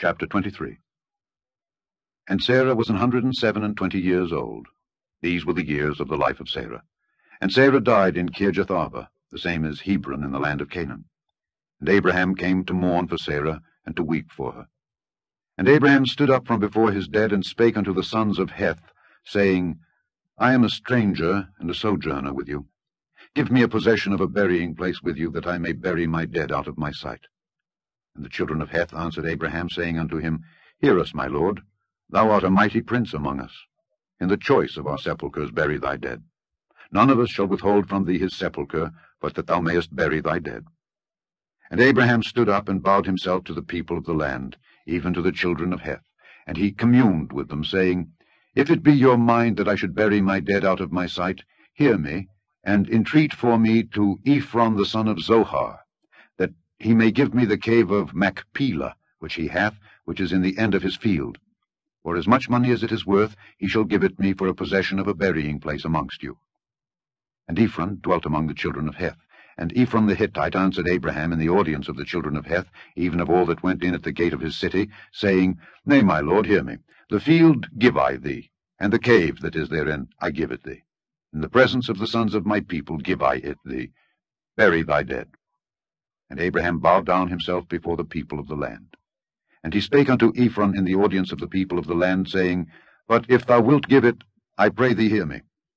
Chapter 23. And Sarah was 127 years old. These were the years of the life of Sarah. And Sarah died in Kirjath-arba, the same as Hebron in the land of Canaan. And Abraham came to mourn for Sarah, and to weep for her. And Abraham stood up from before his dead, and spake unto the sons of Heth, saying, I am a stranger and a sojourner with you. Give me a possession of a burying place with you, that I may bury my dead out of my sight. And the children of Heth answered Abraham, saying unto him, Hear us, my lord. Thou art a mighty prince among us. In the choice of our sepulchres bury thy dead. None of us shall withhold from thee his sepulchre, but that thou mayest bury thy dead. And Abraham stood up, and bowed himself to the people of the land, even to the children of Heth. And he communed with them, saying, If it be your mind that I should bury my dead out of my sight, hear me, and entreat for me to Ephron the son of Zohar, that he may give me the cave of Machpelah, which he hath, which is in the end of his field. For as much money as it is worth, he shall give it me for a possession of a burying place amongst you. And Ephron dwelt among the children of Heth. And Ephron the Hittite answered Abraham in the audience of the children of Heth, even of all that went in at the gate of his city, saying, Nay, my lord, hear me. The field give I thee, and the cave that is therein I give it thee. In the presence of the sons of my people give I it thee. Bury thy dead. And Abraham bowed down himself before the people of the land. And he spake unto Ephron in the audience of the people of the land, saying, But if thou wilt give it, I pray thee hear me.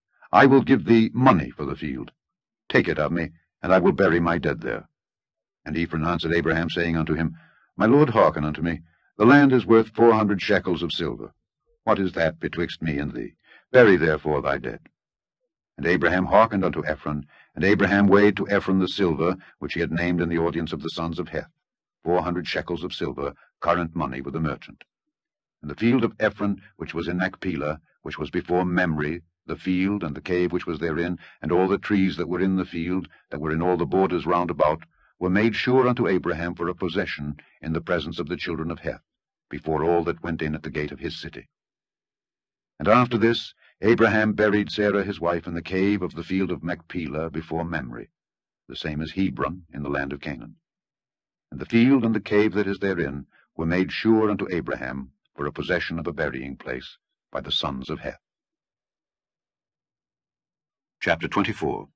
I will give thee money for the field. Take it of me, and I will bury my dead there. And Ephron answered Abraham, saying unto him, My lord, hearken unto me. The land is worth 400 shekels of silver. What is that betwixt me and thee? Bury therefore thy dead. And Abraham hearkened unto Ephron, and Abraham weighed to Ephron the silver, which he had named in the audience of the sons of Heth, 400 shekels of silver, current money with a merchant. And the field of Ephron, which was in Machpelah, which was before Mamre, the field and the cave which was therein, and all the trees that were in the field, that were in all the borders round about, were made sure unto Abraham for a possession in the presence of the children of Heth, before all that went in at the gate of his city. And after this Abraham buried Sarah his wife in the cave of the field of Machpelah before Mamre, the same as Hebron in the land of Canaan. And the field and the cave that is therein were made sure unto Abraham for a possession of a burying place by the sons of Heth. Chapter 24.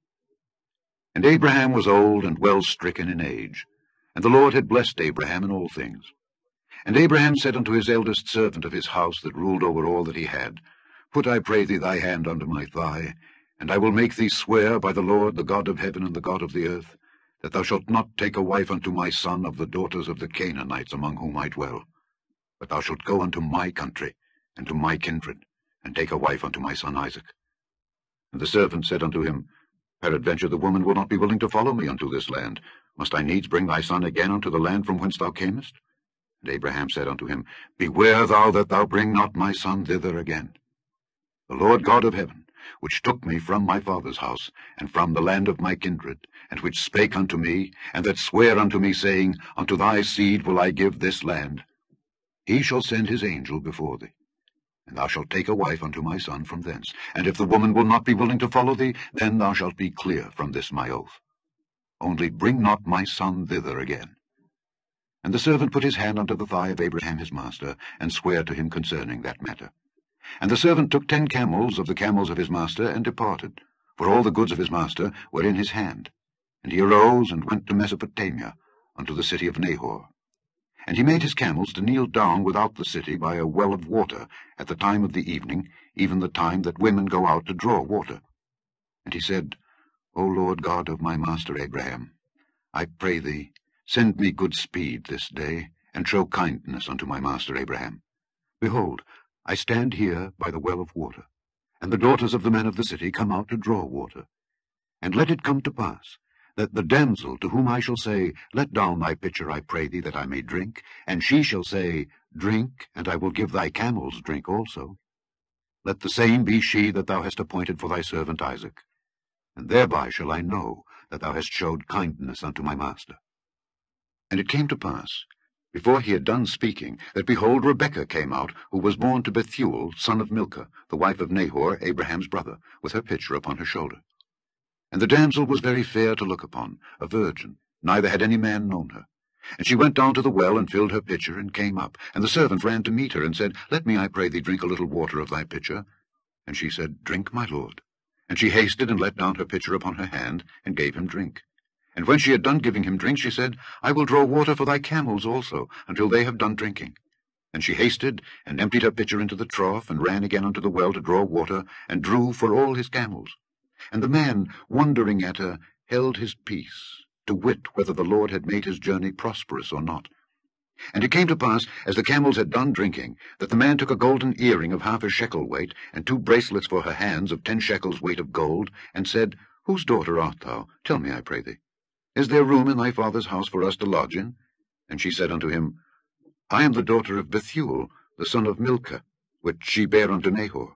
And Abraham was old and well stricken in age, and the Lord had blessed Abraham in all things. And Abraham said unto his eldest servant of his house that ruled over all that he had, Put, I pray thee, thy hand under my thigh, and I will make thee swear by the Lord, the God of heaven and the God of the earth, that thou shalt not take a wife unto my son of the daughters of the Canaanites among whom I dwell, but thou shalt go unto my country, and to my kindred, and take a wife unto my son Isaac. And the servant said unto him, Peradventure the woman will not be willing to follow me unto this land. Must I needs bring thy son again unto the land from whence thou camest? And Abraham said unto him, Beware thou that thou bring not my son thither again. The Lord God of heaven, which took me from my father's house, and from the land of my kindred, and which spake unto me, and that sware unto me, saying, Unto thy seed will I give this land, he shall send his angel before thee, and thou shalt take a wife unto my son from thence. And if the woman will not be willing to follow thee, then thou shalt be clear from this my oath. Only bring not my son thither again. And the servant put his hand unto the thigh of Abraham his master, and sware to him concerning that matter. And the servant took 10 camels of the camels of his master, and departed, for all the goods of his master were in his hand. And he arose, and went to Mesopotamia, unto the city of Nahor. And he made his camels to kneel down without the city by a well of water, at the time of the evening, even the time that women go out to draw water. And he said, O Lord God of my master Abraham, I pray thee, send me good speed this day, and show kindness unto my master Abraham. Behold, I stand here by the well of water, and the daughters of the men of the city come out to draw water. And let it come to pass, that the damsel to whom I shall say, Let down thy pitcher, I pray thee, that I may drink, and she shall say, Drink, and I will give thy camels drink also. Let the same be she that thou hast appointed for thy servant Isaac, and thereby shall I know that thou hast showed kindness unto my master. And it came to pass, before he had done speaking, that behold, Rebekah came out, who was born to Bethuel, son of Milcah, the wife of Nahor, Abraham's brother, with her pitcher upon her shoulder. And the damsel was very fair to look upon, a virgin, neither had any man known her. And she went down to the well, and filled her pitcher, and came up. And the servant ran to meet her, and said, Let me, I pray thee, drink a little water of thy pitcher. And she said, Drink, my lord. And she hasted, and let down her pitcher upon her hand, and gave him drink. And when she had done giving him drink, she said, I will draw water for thy camels also, until they have done drinking. And she hasted, and emptied her pitcher into the trough, and ran again unto the well to draw water, and drew for all his camels. And the man, wondering at her, held his peace, to wit whether the Lord had made his journey prosperous or not. And it came to pass, as the camels had done drinking, that the man took a golden earring of 1/2 shekel weight, and 2 bracelets for her hands of 10 shekels weight of gold, and said, Whose daughter art thou? Tell me, I pray thee. Is there room in thy father's house for us to lodge in? And she said unto him, I am the daughter of Bethuel, the son of Milcah, which she bare unto Nahor.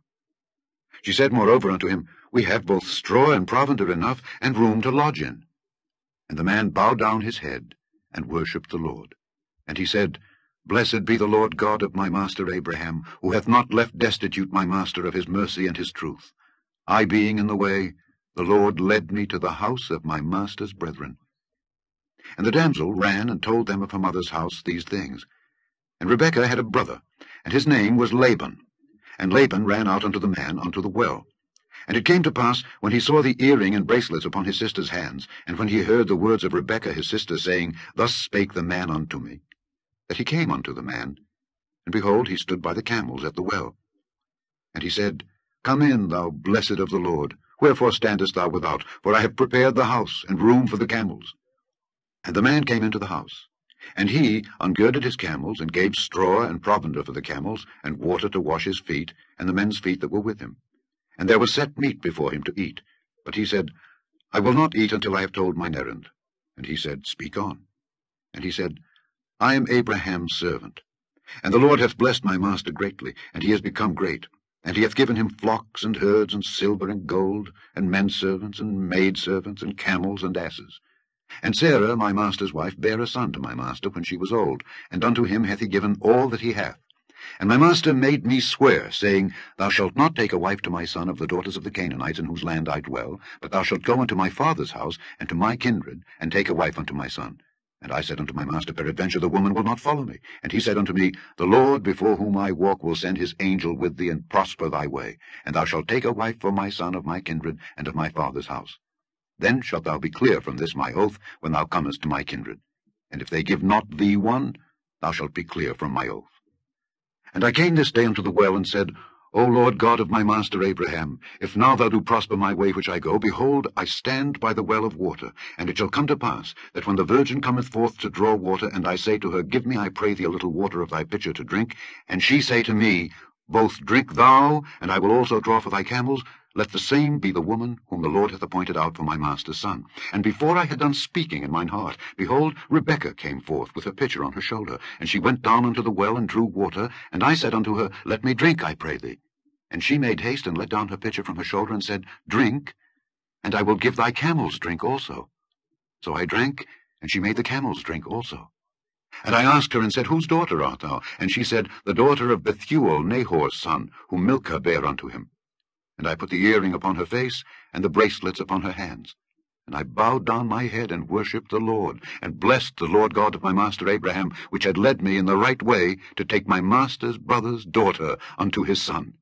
She said moreover unto him, We have both straw and provender enough, and room to lodge in. And the man bowed down his head, and worshipped the Lord. And he said, Blessed be the Lord God of my master Abraham, who hath not left destitute my master of his mercy and his truth. I being in the way, the Lord led me to the house of my master's brethren. And the damsel ran and told them of her mother's house these things. And Rebekah had a brother, and his name was Laban. And Laban ran out unto the man unto the well. And it came to pass, when he saw the earring and bracelets upon his sister's hands, and when he heard the words of Rebekah his sister, saying, Thus spake the man unto me, that he came unto the man, and behold, he stood by the camels at the well. And he said, Come in, thou blessed of the Lord. Wherefore standest thou without? For I have prepared the house, and room for the camels. And the man came into the house. And he ungirded his camels, and gave straw and provender for the camels, and water to wash his feet, and the men's feet that were with him. And there was set meat before him to eat. But he said, I will not eat until I have told mine errand. And he said, Speak on. And he said, I am Abraham's servant. And the Lord hath blessed my master greatly, and he has become great. And he hath given him flocks and herds, and silver and gold, and menservants and maidservants, and camels and asses. And Sarah, my master's wife, bare a son to my master when she was old, and unto him hath he given all that he hath. And my master made me swear, saying, Thou shalt not take a wife to my son of the daughters of the Canaanites, in whose land I dwell, but thou shalt go unto my father's house, and to my kindred, and take a wife unto my son. And I said unto my master, Peradventure the woman will not follow me. And he said unto me, The Lord before whom I walk will send his angel with thee, and prosper thy way. And thou shalt take a wife for my son of my kindred, and of my father's house. Then shalt thou be clear from this my oath, when thou comest to my kindred. And if they give not thee one, thou shalt be clear from my oath. And I came this day unto the well, and said, O Lord God of my master Abraham, if now thou do prosper my way which I go, behold, I stand by the well of water. And it shall come to pass, that when the virgin cometh forth to draw water, and I say to her, Give me, I pray thee, a little water of thy pitcher to drink, and she say to me, Both drink thou, and I will also draw for thy camels, let the same be the woman whom the Lord hath appointed out for my master's son. And before I had done speaking in mine heart, behold, Rebekah came forth with her pitcher on her shoulder. And she went down unto the well, and drew water. And I said unto her, Let me drink, I pray thee. And she made haste, and let down her pitcher from her shoulder, and said, Drink, and I will give thy camels drink also. So I drank, and she made the camels drink also. And I asked her, and said, Whose daughter art thou? And she said, The daughter of Bethuel, Nahor's son, whom Milcah bare unto him. And I put the earring upon her face, and the bracelets upon her hands. And I bowed down my head, and worshipped the Lord, and blessed the Lord God of my master Abraham, which had led me in the right way to take my master's brother's daughter unto his son.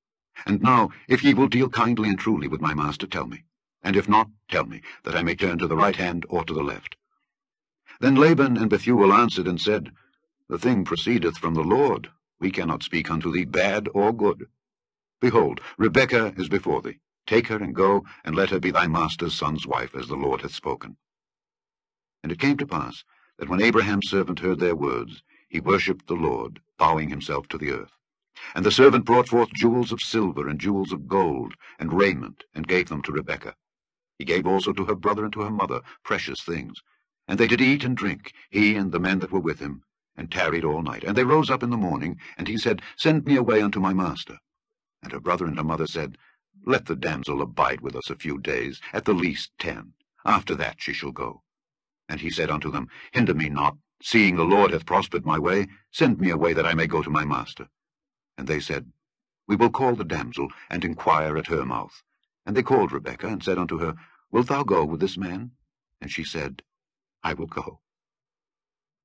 And now, if ye will deal kindly and truly with my master, tell me. And if not, tell me, that I may turn to the right hand or to the left. Then Laban and Bethuel answered and said, The thing proceedeth from the Lord. We cannot speak unto thee bad or good. Behold, Rebekah is before thee. Take her, and go, and let her be thy master's son's wife, as the Lord hath spoken. And it came to pass, that when Abraham's servant heard their words, he worshipped the Lord, bowing himself to the earth. And the servant brought forth jewels of silver, and jewels of gold, and raiment, and gave them to Rebekah. He gave also to her brother and to her mother precious things. And they did eat and drink, he and the men that were with him, and tarried all night. And they rose up in the morning, and he said, Send me away unto my master. And her brother and her mother said, Let the damsel abide with us a few days, at the least 10. After that she shall go. And he said unto them, Hinder me not, seeing the Lord hath prospered my way. Send me away, that I may go to my master. And they said, We will call the damsel, and inquire at her mouth. And they called Rebekah, and said unto her, Wilt thou go with this man? And she said, I will go.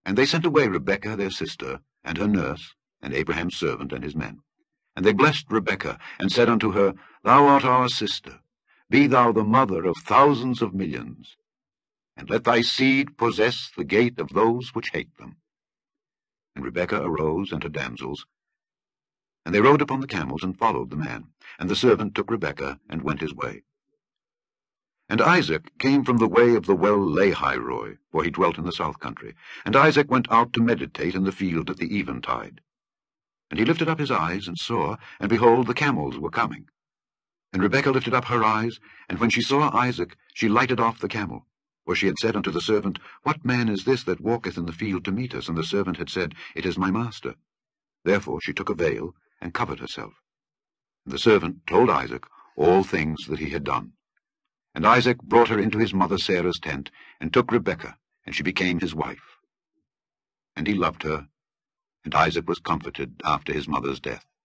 And they sent away Rebekah their sister, and her nurse, and Abraham's servant and his men. And they blessed Rebekah, and said unto her, Thou art our sister, be thou the mother of thousands of millions, and let thy seed possess the gate of those which hate them. And Rebekah arose and her damsels, and they rode upon the camels, and followed the man. And the servant took Rebekah, and went his way. And Isaac came from the way of the well Lahairoi, for he dwelt in the south country. And Isaac went out to meditate in the field at the eventide. And he lifted up his eyes, and saw, and behold, the camels were coming. And Rebekah lifted up her eyes, and when she saw Isaac, she lighted off the camel. For she had said unto the servant, What man is this that walketh in the field to meet us? And the servant had said, It is my master. Therefore she took a veil, and covered herself. And the servant told Isaac all things that he had done. And Isaac brought her into his mother Sarah's tent, and took Rebekah, and she became his wife. And he loved her, and Isaac was comforted after his mother's death.